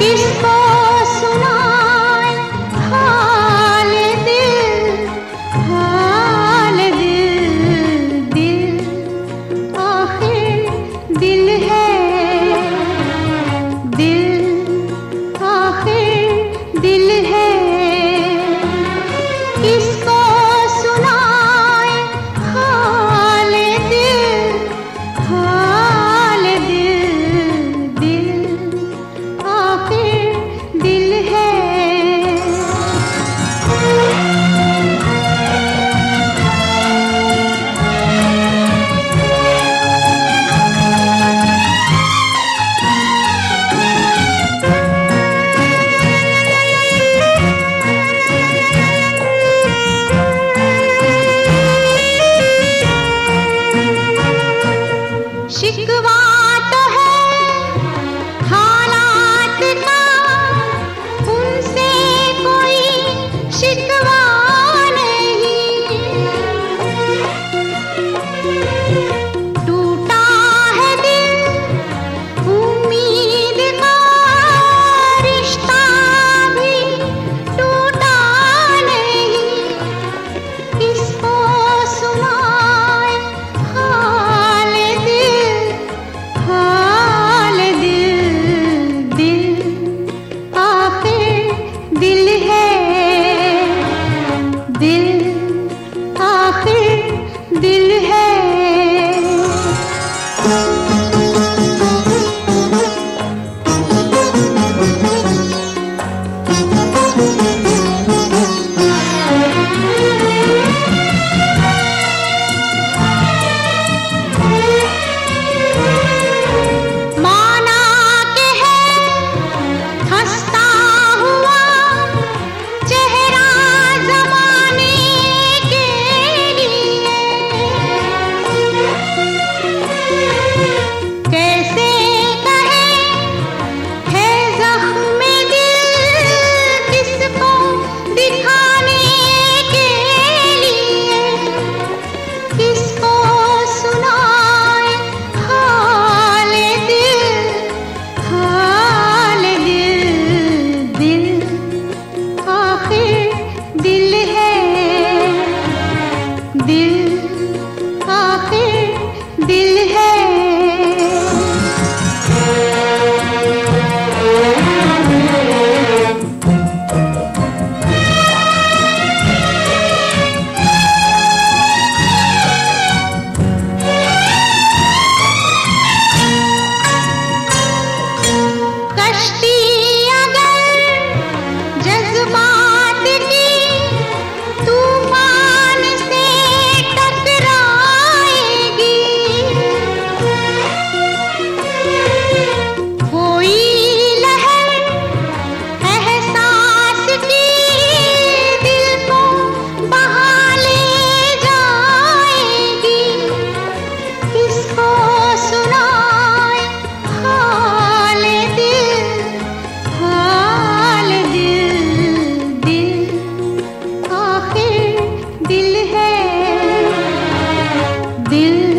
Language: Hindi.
किसको सुनाए हाल दिल, हाल दिल, दिल आखिर दिल है, दिल आखिर दिल है। किसको सुनाए हाल दिल, हाल दिल, दिल आखिर दिल है। शिकवा तो है हालात का, उनसे कोई शिकवा नहीं। टूटा है दिल उम्मीद का, रिश्ता भी टूटा नहीं। किसको सुनाए हाल दिल, हाल दिल, दिल आखिर दिल है, दिल आखिर दिल है। माना के है हंसता हुआ चेहरा ज़माने के लिए, कैसे कहे है ज़ख्म दिल किसको दिखाने के लिए। किसको सुनाए हाल दिल, हाल दिल, दिल आखिर दिल है, दिल आखिर दिल है। कश्ती अगर जज्बात की तूफान से टकराएगी, कोई लहर एहसास की दिल को बहा ले जाएगी। किसको सुनाए हाल दिल, हाल दिल, दिल आखिर दिल है, दिल